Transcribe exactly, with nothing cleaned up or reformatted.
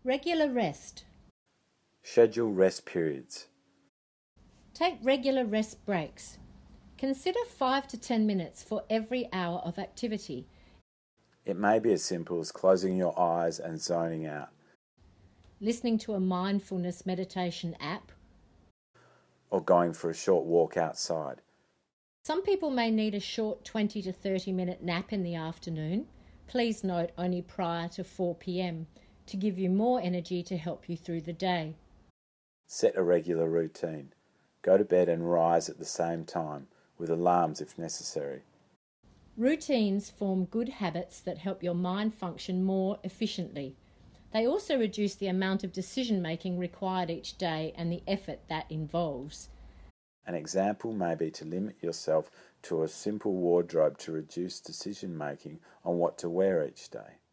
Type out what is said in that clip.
Regular rest. Schedule rest periods. Take regular rest breaks. Consider five to ten minutes for every hour of activity. It may be as simple as closing your eyes and zoning out, Listening to a mindfulness meditation app. or going for a short walk outside. Some people may need a short twenty to thirty minute nap in the afternoon. Please note only prior to four p m to give you more energy to help you through the day. Set a regular routine. Go to bed and rise at the same time, with alarms if necessary. Routines form good habits that help your mind function more efficiently. They also reduce the amount of decision making required each day and the effort that involves. An example may be to limit yourself to a simple wardrobe to reduce decision making on what to wear each day.